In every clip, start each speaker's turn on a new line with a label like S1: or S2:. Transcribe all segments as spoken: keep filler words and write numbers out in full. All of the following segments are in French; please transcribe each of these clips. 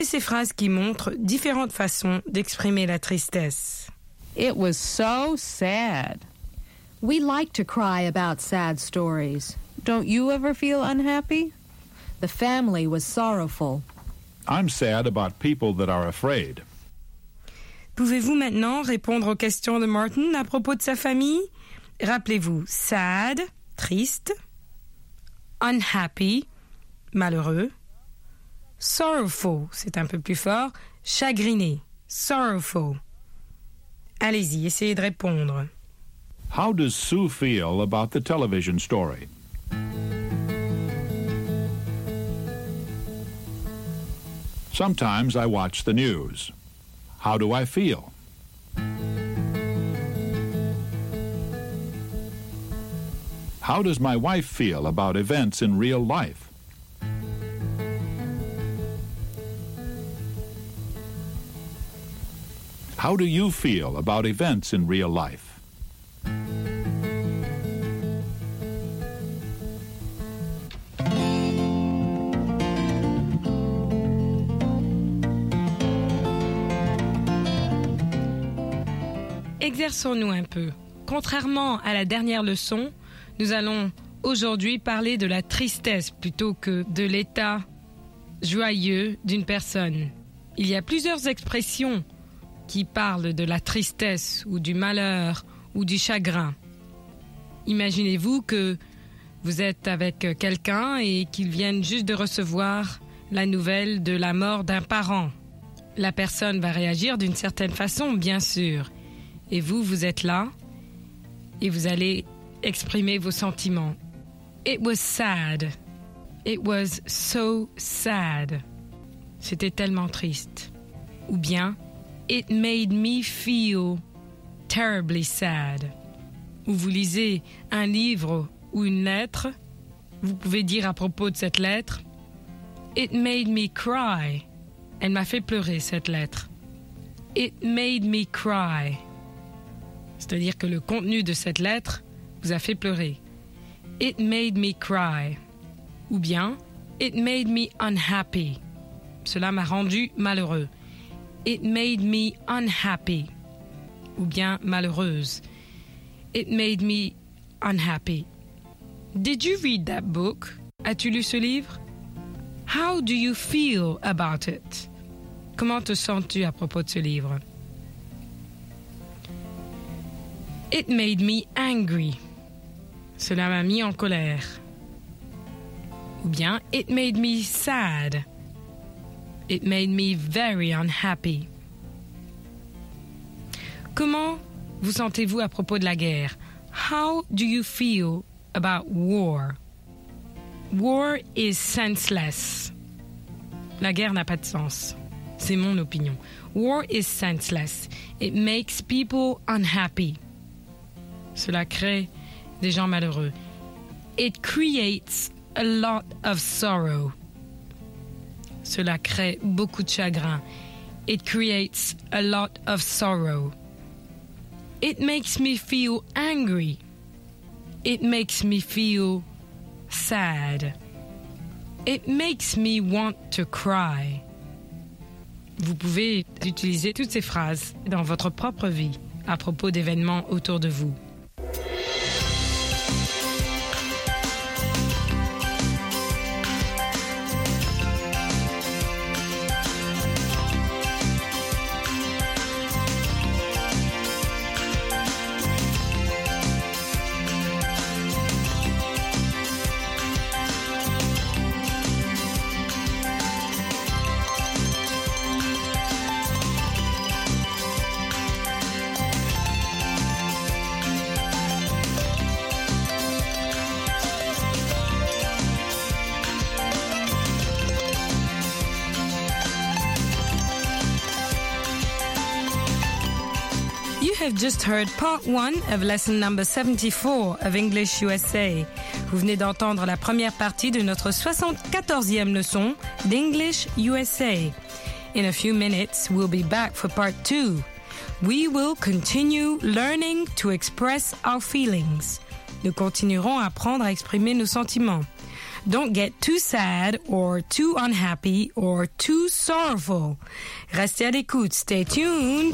S1: Ces phrases qui montrent différentes façons d'exprimer la tristesse.
S2: It was so sad.
S3: We like to cry about sad stories.
S2: Don't you ever feel unhappy?
S3: The family was sorrowful.
S4: I'm sad about people that are afraid.
S1: Pouvez-vous maintenant répondre aux questions de Martin à propos de sa famille? Rappelez-vous, sad, triste, unhappy, malheureux, sorrowful, c'est un peu plus fort, chagriné, sorrowful. Allez-y, essayez de répondre.
S4: How does Sue feel about the television story? Sometimes I watch the news. How do I feel? How does my wife feel about events in real life? How do you feel about events in real life?
S1: Exerçons-nous un peu. Contrairement à la dernière leçon, nous allons aujourd'hui parler de la tristesse plutôt que de l'état joyeux d'une personne. Il y a plusieurs expressions qui parlent de la tristesse ou du malheur ou du chagrin. Imaginez-vous que vous êtes avec quelqu'un et qu'il vienne juste de recevoir la nouvelle de la mort d'un parent. La personne va réagir d'une certaine façon, bien sûr. Et vous, vous êtes là et vous allez exprimer vos sentiments. It was sad. It was so sad. C'était tellement triste. Ou bien, it made me feel terribly sad. Ou vous lisez un livre ou une lettre, vous pouvez dire à propos de cette lettre, it made me cry. Elle m'a fait pleurer, cette lettre. It made me cry. C'est-à-dire que le contenu de cette lettre vous a fait pleurer. It made me cry. Ou bien, it made me unhappy. Cela m'a rendu malheureux. It made me unhappy. Ou bien malheureuse. It made me unhappy. Did you read that book? As-tu lu ce livre? How do you feel about it? Comment te sens-tu à propos de ce livre? It made me angry. Cela m'a mis en colère. Ou bien, it made me sad. It made me very unhappy. Comment vous sentez-vous à propos de la guerre? How do you feel about war? War is senseless. La guerre n'a pas de sens. C'est mon opinion. War is senseless. It makes people unhappy. Cela crée des gens malheureux. It creates a lot of sorrow. Cela crée beaucoup de chagrin. It creates a lot of sorrow. It makes me feel angry. It makes me feel sad. It makes me want to cry. Vous pouvez utiliser toutes ces phrases dans votre propre vie à propos d'événements autour de vous. You have just heard part one of lesson number seventy-four of English U S A. Vous venez d'entendre la première partie de notre soixante-quatorzième leçon d'English U S A. In a few minutes, we'll be back for part two. We will continue learning to express our feelings. Nous continuerons à apprendre à exprimer nos sentiments. Don't get too sad or too unhappy or too sorrowful. Restez à l'écoute. Stay tuned.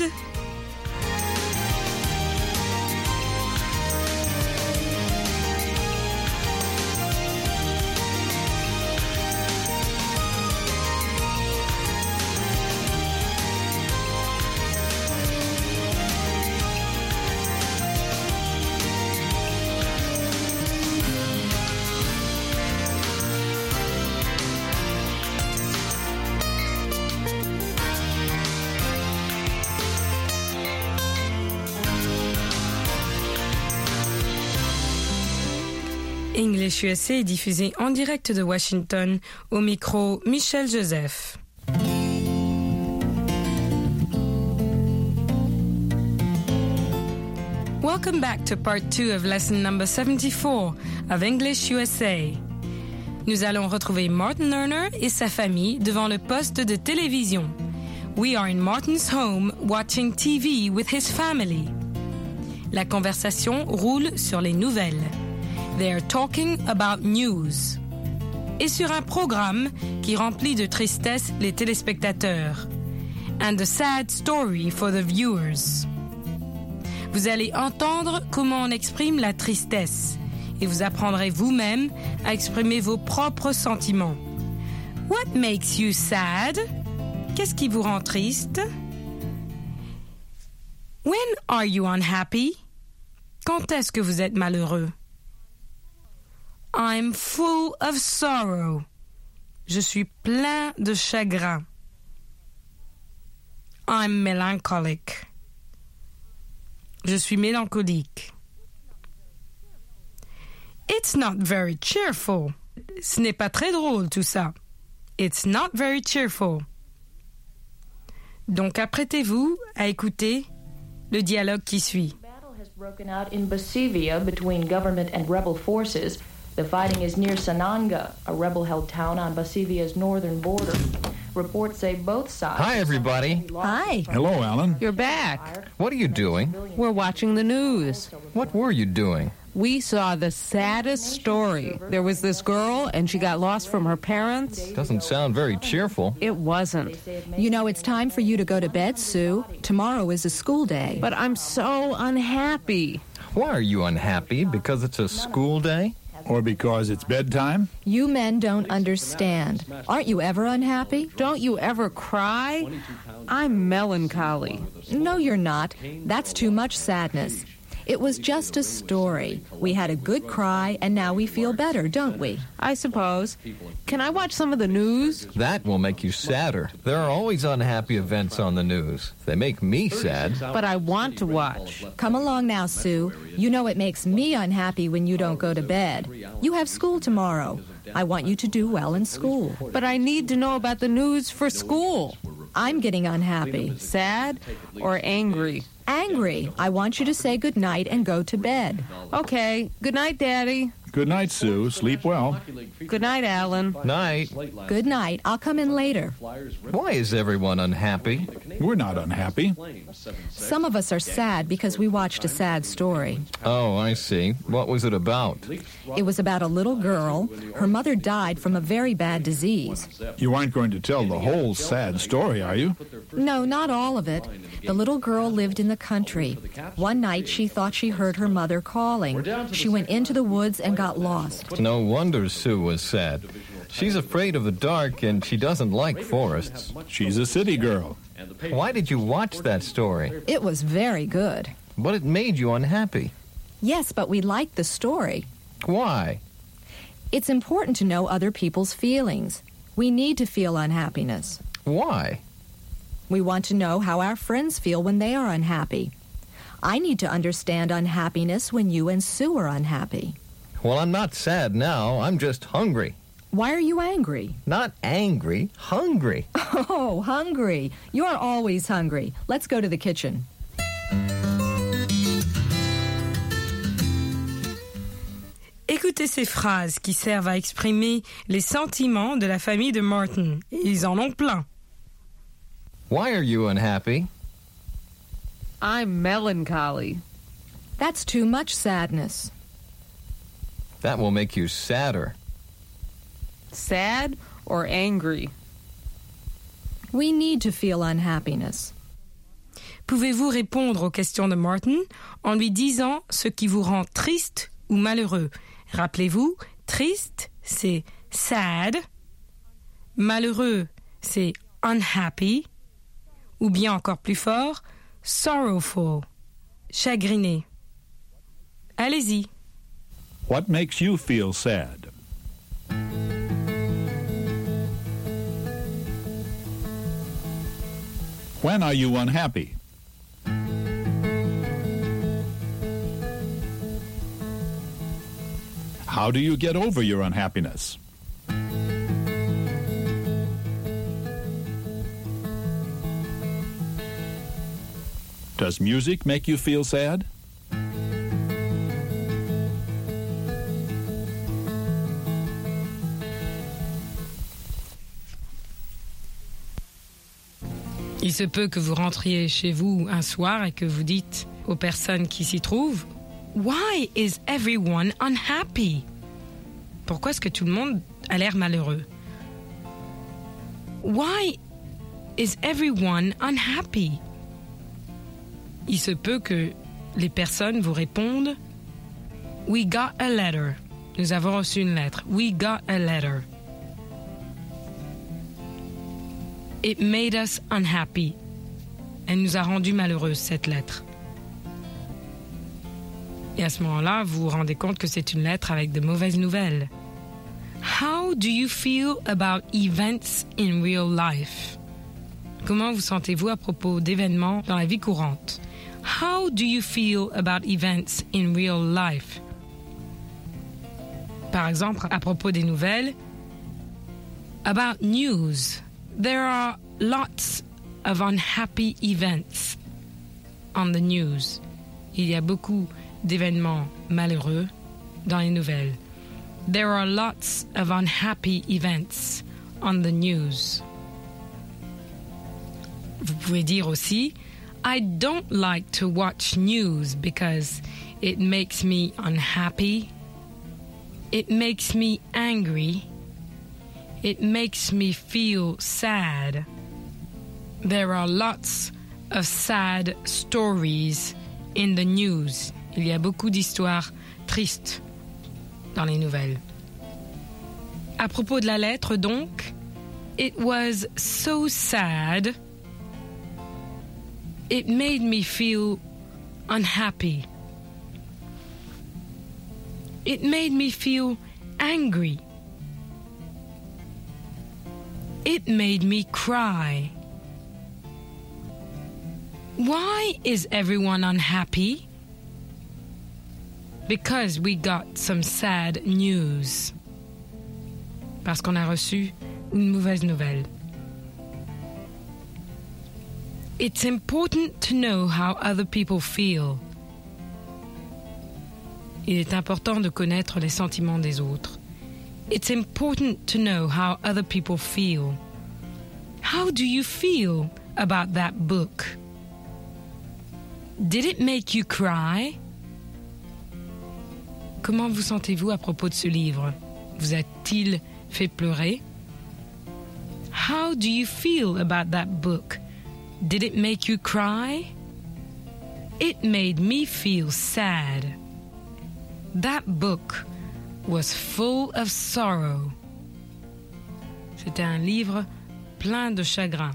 S1: English U S A est diffusé en direct de Washington, au micro Michel Joseph. Welcome back to part two of lesson number seventy-four of English U S A. Nous allons retrouver Martin Lerner et sa famille devant le poste de télévision. We are in Martin's home watching T V with his family. La conversation roule sur les nouvelles. They are talking about news. Et sur un programme qui remplit de tristesse les téléspectateurs. And a sad story for the viewers. Vous allez entendre comment on exprime la tristesse et vous apprendrez vous-même à exprimer vos propres sentiments. What makes you sad? Qu'est-ce qui vous rend triste? When are you unhappy? Quand est-ce que vous êtes malheureux? I'm full of sorrow. Je suis plein de chagrin. I'm melancholic. Je suis mélancolique. It's not very cheerful. Ce n'est pas très drôle tout ça. It's not very cheerful. Donc apprêtez-vous à écouter le dialogue qui suit.
S5: The battle has broken out in Basivia between government and rebel forces. The fighting is near Sananga, a rebel-held town on Basivia's northern border. Reports say both sides...
S6: Hi, everybody.
S2: Hi.
S4: Hello, Alan.
S2: You're back.
S6: What are you doing?
S2: We're watching the news.
S6: What were you doing?
S2: We saw the saddest story. There was this girl, and she got lost from her parents.
S6: Doesn't sound very cheerful.
S2: It wasn't.
S3: You know, it's time for you to go to bed, Sue. Tomorrow is a school day.
S2: But I'm so unhappy.
S6: Why are you unhappy? Because it's a school day?
S4: Or because it's bedtime?
S3: You men don't understand. Aren't you ever unhappy?
S2: Don't you ever cry? I'm melancholy.
S3: No, you're not. That's too much sadness. It was just a story. We had a good cry, and now we feel better, don't we?
S2: I suppose. Can I watch some of the news?
S6: That will make you sadder. There are always unhappy events on the news. They make me sad.
S2: But I want to watch.
S3: Come along now, Sue. You know it makes me unhappy when you don't go to bed. You have school tomorrow. I want you to do well in school.
S2: But I need to know about the news for school.
S3: I'm getting unhappy.
S2: Sad or angry?
S3: Angry. I want you to say good night and go to bed.
S2: Okay. Good night, Daddy.
S4: Good night, Sue. Sleep well.
S2: Good night, Alan.
S6: Night.
S3: Good night. I'll come in later.
S6: Why is everyone unhappy?
S4: We're not unhappy.
S3: Some of us are sad because we watched a sad story.
S6: Oh, I see. What was it about?
S3: It was about a little girl. Her mother died from a very bad disease.
S4: You aren't going to tell the whole sad story, are you?
S3: No, not all of it. The little girl lived in the country. One night she thought she heard her mother calling. She went into the woods and got lost.
S6: No wonder Sue was sad. She's afraid of the dark and she doesn't like forests.
S4: She's a city girl.
S6: Why did you watch that story?
S3: It was very good.
S6: But it made you unhappy.
S3: Yes, but we liked the story.
S6: Why?
S3: It's important to know other people's feelings. We need to feel unhappiness.
S6: Why?
S3: We want to know how our friends feel when they are unhappy. I need to understand unhappiness when you and Sue are unhappy.
S6: Well, I'm not sad now. I'm just hungry.
S3: Why are you angry?
S6: Not angry, hungry.
S3: Oh, hungry. You're always hungry. Let's go to the kitchen.
S1: Écoutez ces phrases qui servent à exprimer les sentiments de la famille de Martin. Ils en ont plein.
S6: Why are you unhappy?
S2: I'm melancholy.
S3: That's too much sadness.
S6: That will make you sadder.
S2: sad or angry?
S3: We need to feel unhappiness.
S1: Pouvez-vous répondre aux questions de Martin en lui disant ce qui vous rend triste ou malheureux? Rappelez-vous, triste, c'est sad. Malheureux, c'est unhappy. Ou bien encore plus fort, sorrowful, chagriné. Allez-y.
S4: What makes you feel sad? When are you unhappy? How do you get over your unhappiness? Does music make you feel sad?
S1: Il se peut que vous rentriez chez vous un soir et que vous dites aux personnes qui s'y trouvent « Why is everyone unhappy ?» Pourquoi est-ce que tout le monde a l'air malheureux? « Why is everyone unhappy ?» Il se peut que les personnes vous répondent « We got a letter ». Nous avons reçu une lettre. « We got a letter ». It made us unhappy. Elle nous a rendus malheureux, cette lettre. Et à ce moment-là, vous vous rendez compte que c'est une lettre avec de mauvaises nouvelles. How do you feel about events in real life? Comment vous sentez-vous à propos d'événements dans la vie courante? How do you feel about events in real life? Par exemple, à propos des nouvelles, about news. There are lots of unhappy events on the news. Il y a beaucoup d'événements malheureux dans les nouvelles. There are lots of unhappy events on the news. Vous pouvez dire aussi, I don't like to watch news because it makes me unhappy. It makes me angry. It makes me feel sad. There are lots of sad stories in the news. Il y a beaucoup d'histoires tristes dans les nouvelles. À propos de la lettre, donc, it was so sad. It made me feel unhappy. It made me feel angry. It made me cry. Why is everyone unhappy? Because we got some sad news. Parce qu'on a reçu une mauvaise nouvelle. It's important to know how other people feel. Il est important de connaître les sentiments des autres. It's important to know how other people feel. How do you feel about that book? Did it make you cry? Comment vous sentez-vous à propos de ce livre? Vous a-t-il fait pleurer? How do you feel about that book? Did it make you cry? It made me feel sad. That book was full of sorrow. C'était un livre plein de chagrin.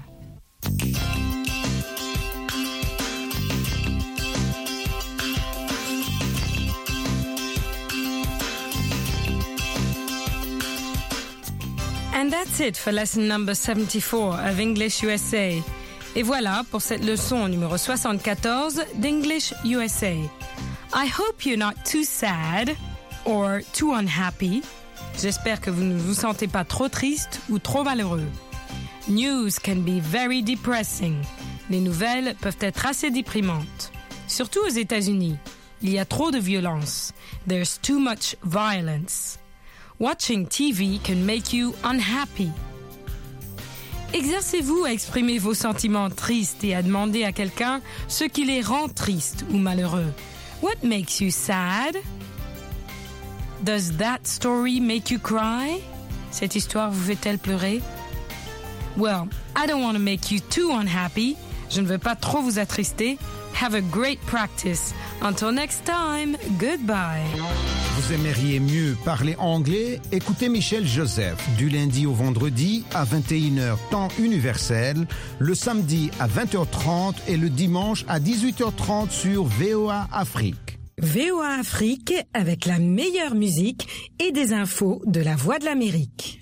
S1: And that's it for lesson number seventy-four of English U S A. Et voilà pour cette leçon numéro soixante-quatorze d'English U S A. I hope you're not too sad or too unhappy. J'espère que vous ne vous sentez pas trop triste ou trop malheureux. News can be very depressing. Les nouvelles peuvent être assez déprimantes. Surtout aux États-Unis. Il y a trop de violence. There's too much violence. Watching T V can make you unhappy. Exercez-vous à exprimer vos sentiments tristes et à demander à quelqu'un ce qui les rend tristes ou malheureux. What makes you sad? Does that story make you cry? Cette histoire vous fait-elle pleurer? Well, I don't want to make you too unhappy. Je ne veux pas trop vous attrister. Have a great practice. Until next time, goodbye.
S7: Vous aimeriez mieux parler anglais? Écoutez Michel Joseph du lundi au vendredi à vingt et une heures temps universel, le samedi à vingt heures trente et le dimanche à dix-huit heures trente sur V O A Afrique.
S8: V O A Afrique avec la meilleure musique et des infos de la Voix de l'Amérique.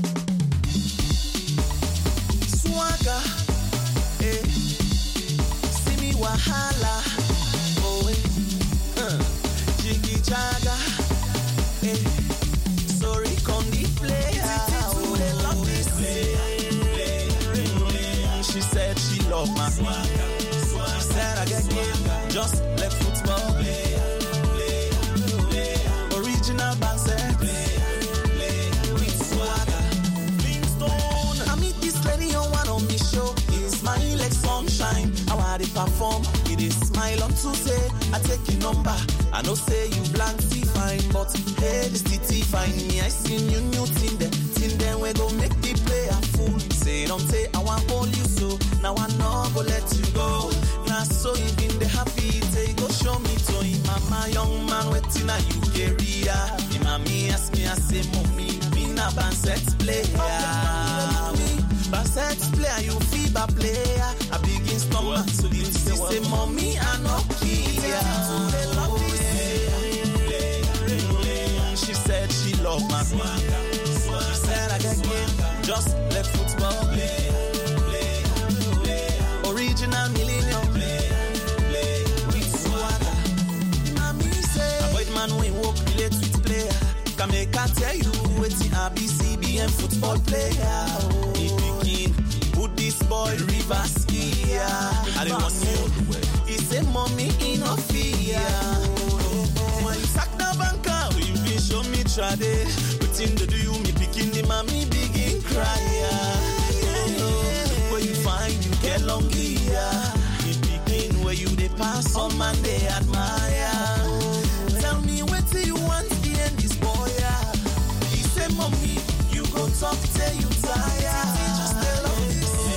S9: Swagger, eh, Simi Wahala, oh, eh, uh, Jiggy Jaga, eh, sorry, Condi player, oh, they love this, she said she loved my swagger, she said I get game, just like football, original band set, with swagger, Flintstone, I meet this lady on one of me show, it's smile like sunshine, how I dey perform, it is smile on Tuesday, I take your number, I know say you blank see fine, but hey, this T find me, I seen you new thing then, thing then we go make the player fool, say don't say I want hold you so, now I know go let you go, now so you been the happy, say go show me to him, mama young man waiting at you area, him mommy ask me, I say mommy, me na band set player, band set player, you FIBA player, I begin stomach, so you say mommy I no care, she said she loved my swagger, she said I get game, just like football, original millennium, with swagger, mommy say, avoid man when walk relate with player, can make I tell you, waiting A B C B M football player, he begin, put this boy reverse gear, I don't want you, he say mommy in a fear, when you sack the banker, you be show me trade, waiting to do you, me picking the mommy begin cry, where you find you get long gear, he begin where you they pass on man they admire, tell me what do you want the end this boy, he say mommy, you go talk till you tire, just tell her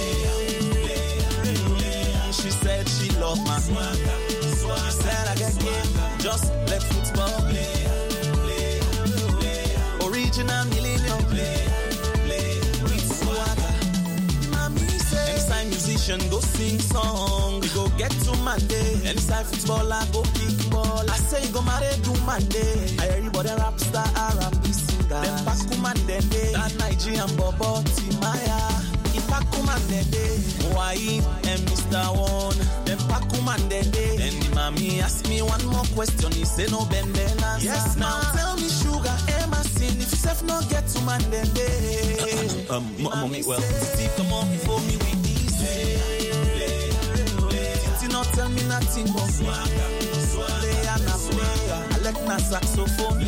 S9: this, she said she loved my swagger, she said I get game, just like football, original millennium, with swagger, mommy say, anytime musician go sing song, we go get to Monday, anytime footballer go kick ball, I say go marry do Monday, I everybody rap star R and B singer, them Pakuman Dende, that Nigerian Bobo Timaya, Ipakuman Dende, Why and Mister One, them Pakuman Dende, then the mommy ask me one more question, he say no bend then answer, yes now tell me sugar, am I sin, if you self not get to man Dende, um, um, mommy well, Titi come on before me with this, Titi not tell me nothing but swagger, play and a player, I like na saxophone,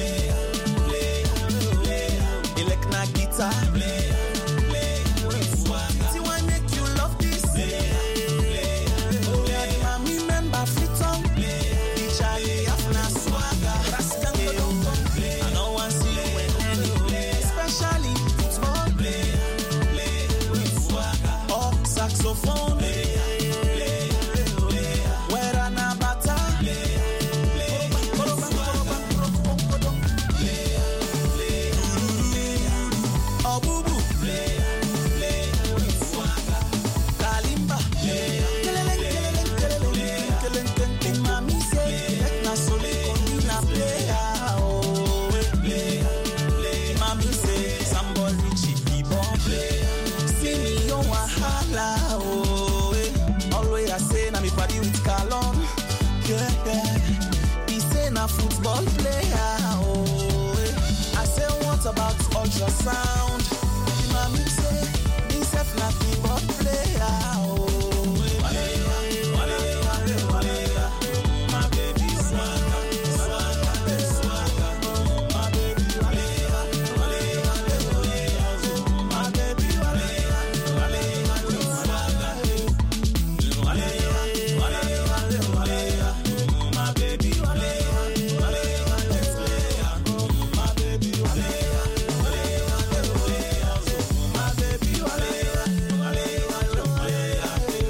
S9: I like na guitar, see why make you love this, oh yeah, the mommy member fit on, the Charlie have na swagger, I know I see you when anywhere, especially football, with swagger, oh saxophone, where an abata, oh boo boo, kalimba, mommy say, let na soli kondi player, oh, mommy say, somebody Richie keyboard play, see me on wahala, oh, always I say na me party with Calon, yeah, yeah, he say na football player, oh, I say what about ultrasound, mommy say, himself na keyboard player, oh.